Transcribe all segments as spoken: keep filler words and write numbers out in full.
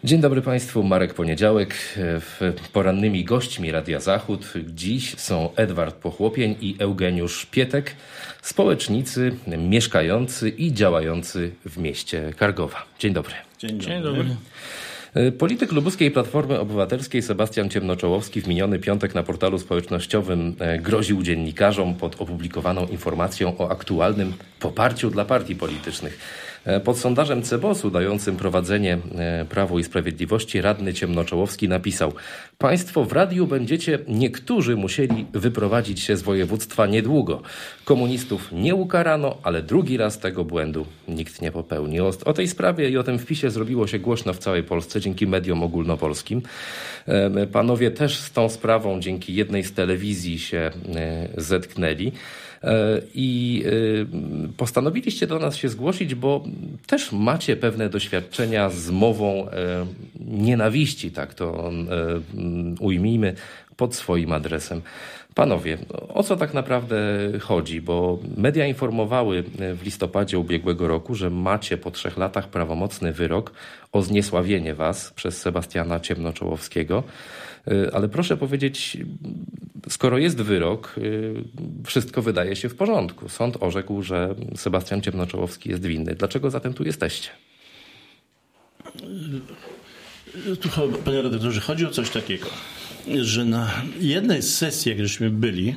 Dzień dobry Państwu, Marek Poniedziałek. W porannymi gośćmi Radia Zachód dziś są Edward Pochłopień i Eugeniusz Pietek, społecznicy mieszkający i działający w mieście Kargowa. Dzień dobry. Dzień dobry. Dzień dobry. Polityk lubuskiej Platformy Obywatelskiej Sebastian Ciemnoczołowski w miniony piątek na portalu społecznościowym groził dziennikarzom pod opublikowaną informacją o aktualnym poparciu dla partii politycznych. Pod sondażem Cebosu dającym prowadzenie Prawu i Sprawiedliwości radny Ciemnoczołowski napisał: Państwo w radiu będziecie niektórzy musieli wyprowadzić się z województwa niedługo. Komunistów nie ukarano, ale drugi raz tego błędu nikt nie popełnił. O tej sprawie i o tym wpisie zrobiło się głośno w całej Polsce dzięki mediom ogólnopolskim. Panowie też z tą sprawą dzięki jednej z telewizji się zetknęli. I postanowiliście do nas się zgłosić, bo też macie pewne doświadczenia z mową nienawiści, tak to ujmijmy, pod swoim adresem. Panowie, o co tak naprawdę chodzi? Bo media informowały w listopadzie ubiegłego roku, że macie po trzech latach prawomocny wyrok o zniesławienie was przez Sebastiana Ciemnoczołowskiego. Ale proszę powiedzieć, skoro jest wyrok, wszystko wydaje się w porządku. Sąd orzekł, że Sebastian Ciemnoczołowski jest winny. Dlaczego zatem tu jesteście? Tu, panie redaktorze, chodzi o coś takiego, że na jednej z sesji, jak żeśmy byli,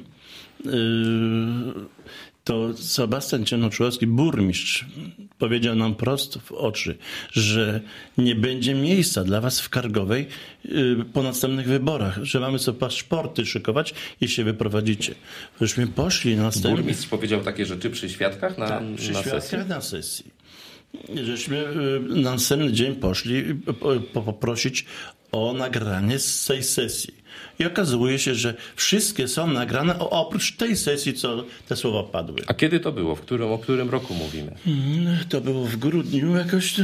to Sebastian Ciemnoczołowski, burmistrz, powiedział nam prosto w oczy, że nie będzie miejsca dla was w Kargowej po następnych wyborach, że mamy sobie paszporty szykować i się wyprowadzicie. Żeśmy poszli na następny... Burmistrz powiedział takie rzeczy przy świadkach na, tak, przy na świadkach sesji? na sesji. Żeśmy na następny dzień poszli poprosić o nagranie z tej sesji. I okazuje się, że wszystkie są nagrane oprócz tej sesji, co te słowa padły. A kiedy to było? W którym, o którym roku mówimy? To było w grudniu jakoś...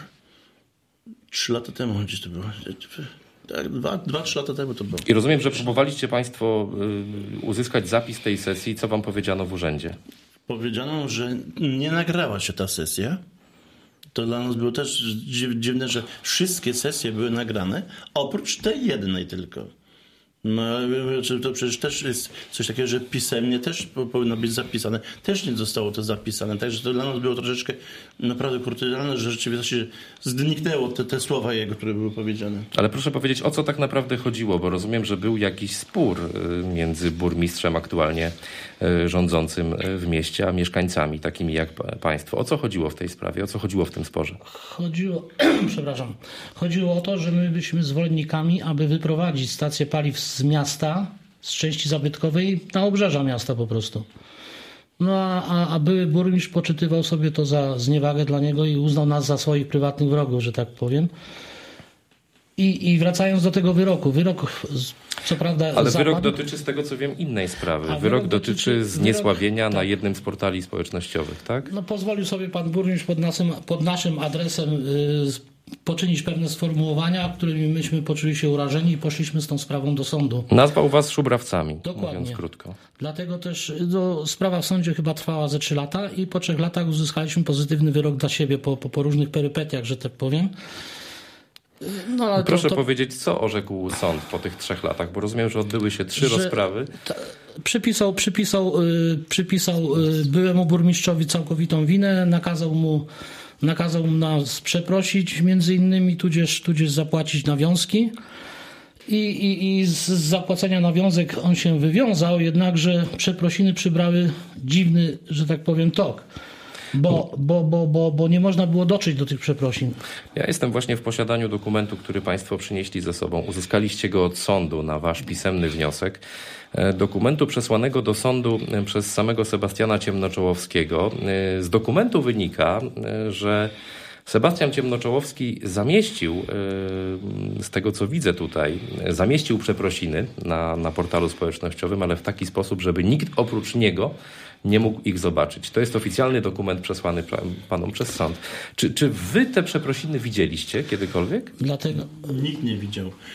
Trzy lata temu gdzieś to było. Tak, dwa, dwa, trzy lata temu to było. I rozumiem, że próbowaliście państwo uzyskać zapis tej sesji. Co wam powiedziano w urzędzie? Powiedziano, że nie nagrała się ta sesja. To dla nas było też dziwne, że wszystkie sesje były nagrane, oprócz tej jednej tylko. No, to przecież też jest coś takiego, że pisemnie też powinno być zapisane. Też nie zostało to zapisane. Także to dla nas było troszeczkę naprawdę kurtualne, że rzeczywiście zniknęło te, te słowa jego, które były powiedziane. Ale proszę powiedzieć, o co tak naprawdę chodziło? Bo rozumiem, że był jakiś spór między burmistrzem aktualnie rządzącym w mieście, a mieszkańcami takimi jak państwo. O co chodziło w tej sprawie? O co chodziło w tym sporze? Chodziło, przepraszam, chodziło o to, że my byliśmy zwolennikami, aby wyprowadzić stację paliw z miasta, z części zabytkowej na obrzeża miasta po prostu. No a, a, a były burmistrz poczytywał sobie to za zniewagę dla niego i uznał nas za swoich prywatnych wrogów, że tak powiem. I, i wracając do tego wyroku. Wyrok, co prawda... Ale zapadł, wyrok dotyczy, z tego co wiem, innej sprawy. Wyrok, wyrok dotyczy, dotyczy zniesławienia wyrok, na tak. jednym z portali społecznościowych, tak? No pozwolił sobie pan burmistrz pod naszym, pod naszym adresem yy, poczynić pewne sformułowania, którymi myśmy poczuli się urażeni i poszliśmy z tą sprawą do sądu. Nazwał was szubrawcami, Dokładnie. mówiąc krótko. Dlatego też no, sprawa w sądzie chyba trwała ze trzy lata i po trzech latach uzyskaliśmy pozytywny wyrok dla siebie po, po, po różnych perypetiach, że tak powiem. No, ale Proszę to, to... powiedzieć, co orzekł sąd po tych trzech latach, bo rozumiem, że odbyły się trzy Że rozprawy. Ta, przypisał przypisał, yy, przypisał yy, byłemu burmistrzowi całkowitą winę, nakazał mu, nakazał mu nas przeprosić między innymi, tudzież, tudzież zapłacić nawiązki. I, i, I z zapłacenia nawiązek on się wywiązał, jednakże przeprosiny przybrały dziwny, że tak powiem, tok. Bo, bo, bo, bo, bo nie można było dotrzeć do tych przeprosin. Ja jestem właśnie w posiadaniu dokumentu, który państwo przynieśli ze sobą. Uzyskaliście go od sądu na wasz pisemny wniosek. Dokumentu przesłanego do sądu przez samego Sebastiana Ciemnoczołowskiego. Z dokumentu wynika, że Sebastian Ciemnoczołowski zamieścił, z tego co widzę tutaj, zamieścił przeprosiny na, na portalu społecznościowym, ale w taki sposób, żeby nikt oprócz niego nie mógł ich zobaczyć. To jest oficjalny dokument przesłany panom przez sąd. Czy, czy wy te przeprosiny widzieliście kiedykolwiek? Dlatego... Nikt nie widział.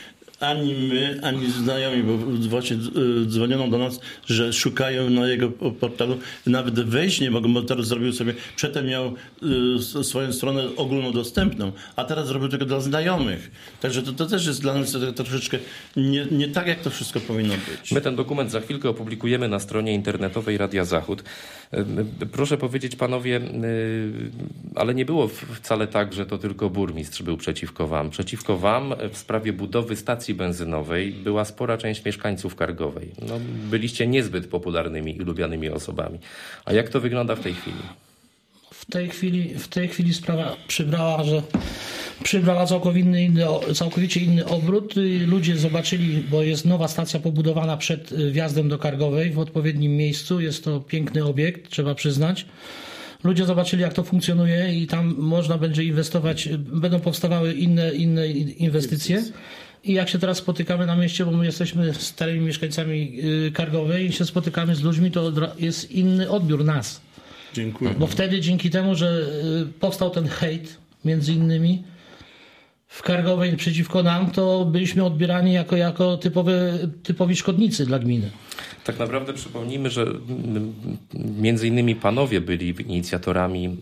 ani my, ani znajomi, bo właśnie dzwoniono do nas, że szukają na jego portalu. Nawet wejść nie mogą, bo teraz zrobił sobie, przedtem miał swoją stronę ogólnodostępną, a teraz zrobił tylko dla znajomych. Także to, to też jest dla nas troszeczkę nie, nie tak, jak to wszystko powinno być. My ten dokument za chwilkę opublikujemy na stronie internetowej Radia Zachód. Proszę powiedzieć panowie, ale nie było wcale tak, że to tylko burmistrz był przeciwko wam. Przeciwko wam w sprawie budowy stacji benzynowej była spora część mieszkańców Kargowej. No, byliście niezbyt popularnymi i lubianymi osobami. A jak to wygląda w tej chwili? W tej chwili, w tej chwili sprawa przybrała, że przybrała całkowicie inny, całkowicie inny obrót. Ludzie zobaczyli, bo jest nowa stacja pobudowana przed wjazdem do Kargowej w odpowiednim miejscu. Jest to piękny obiekt, trzeba przyznać. Ludzie zobaczyli, jak to funkcjonuje i tam można będzie inwestować, będą powstawały inne, inne inwestycje. I jak się teraz spotykamy na mieście, bo my jesteśmy starymi mieszkańcami Kargowej i się spotykamy z ludźmi, to jest inny odbiór nas. Dziękuję. Bo wtedy dzięki temu, że powstał ten hejt między innymi w Kargowej przeciwko nam, to byliśmy odbierani jako, jako typowe, typowi szkodnicy dla gminy. Tak naprawdę przypomnijmy, że między innymi panowie byli inicjatorami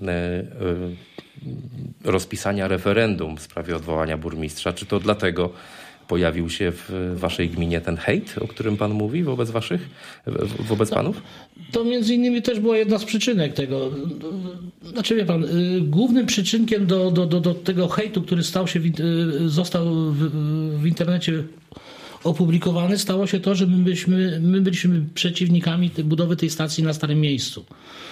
rozpisania referendum w sprawie odwołania burmistrza. Czy to dlatego pojawił się w waszej gminie ten hejt, o którym pan mówi, wobec waszych, wobec panów? To między innymi też była jedna z przyczynek tego. Znaczy wie pan, głównym przyczynkiem do, do, do, do tego hejtu, który stał się, został w, w internecie opublikowany, stało się to, że my byliśmy, my byliśmy przeciwnikami tej budowy tej stacji na Starym Miejscu.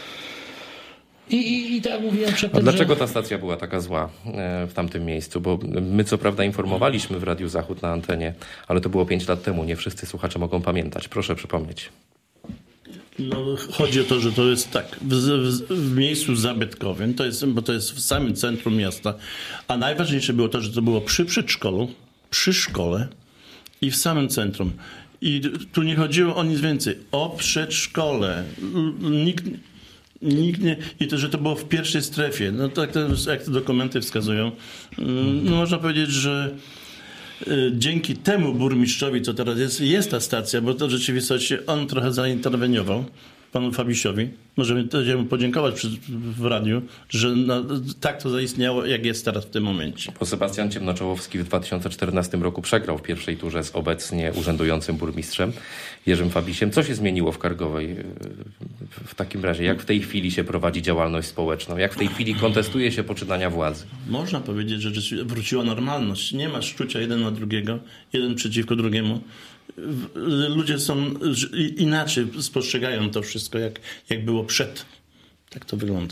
I, i, i tak jak mówiłem przedtem, A dlaczego że... ta stacja była taka zła w tamtym miejscu? Bo my co prawda informowaliśmy w Radiu Zachód na antenie, ale to było pięć lat temu. Nie wszyscy słuchacze mogą pamiętać. Proszę przypomnieć. No, chodzi o to, że to jest tak, w, w, w miejscu zabytkowym, to jest, bo to jest w samym centrum miasta, a najważniejsze było to, że to było przy przedszkolu, przy szkole i w samym centrum. I tu nie chodziło o nic więcej, o przedszkole. Nikt... Nikt nie, i to, że to było w pierwszej strefie, no tak to, jak te dokumenty wskazują, no można powiedzieć, że dzięki temu burmistrzowi, co teraz jest, jest ta stacja, bo to w rzeczywistości on trochę zainterweniował, panu Fabisiowi. Możemy też mu podziękować przy, w radiu, że no, tak to zaistniało, jak jest teraz w tym momencie. Bo Sebastian Ciemnoczołowski w dwa tysiące czternastym roku przegrał w pierwszej turze z obecnie urzędującym burmistrzem Jerzym Fabisiem. Co się zmieniło w Kargowej w takim razie? Jak w tej chwili się prowadzi działalność społeczną? Jak w tej chwili kontestuje się poczynania władzy? Można powiedzieć, że wróciła normalność. Nie ma szczucia jeden na drugiego, jeden przeciwko drugiemu. Ludzie są inaczej, spostrzegają to wszystko, jak, jak było przed. Tak to wygląda.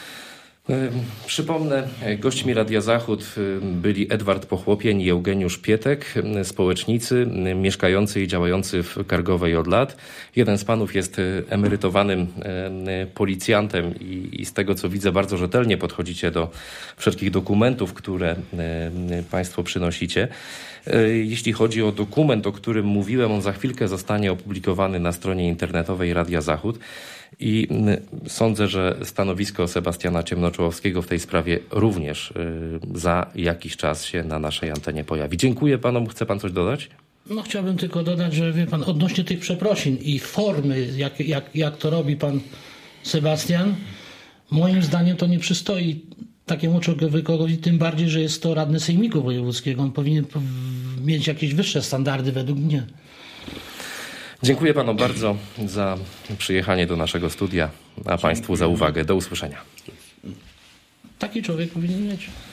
Przypomnę, gośćmi Radia Zachód byli Edward Pochłopień i Eugeniusz Pietek, społecznicy mieszkający i działający w Kargowej od lat. Jeden z panów jest emerytowanym policjantem i, i z tego co widzę bardzo rzetelnie podchodzicie do wszelkich dokumentów, które państwo przynosicie. Jeśli chodzi o dokument, o którym mówiłem, on za chwilkę zostanie opublikowany na stronie internetowej Radia Zachód i sądzę, że stanowisko Sebastiana Ciemnoczołowskiego w tej sprawie również za jakiś czas się na naszej antenie pojawi. Dziękuję panom. Chce pan coś dodać? No chciałbym tylko dodać, że wie pan, odnośnie tych przeprosin i formy, jak, jak, jak to robi pan Sebastian, moim zdaniem to nie przystoi takiemu człowiekowi, tym bardziej, że jest to radny Sejmiku Wojewódzkiego. On powinien mieć jakieś wyższe standardy według mnie. Dziękuję panom bardzo za przyjechanie do naszego studia, a państwu za uwagę. Do usłyszenia. Taki człowiek powinien mieć.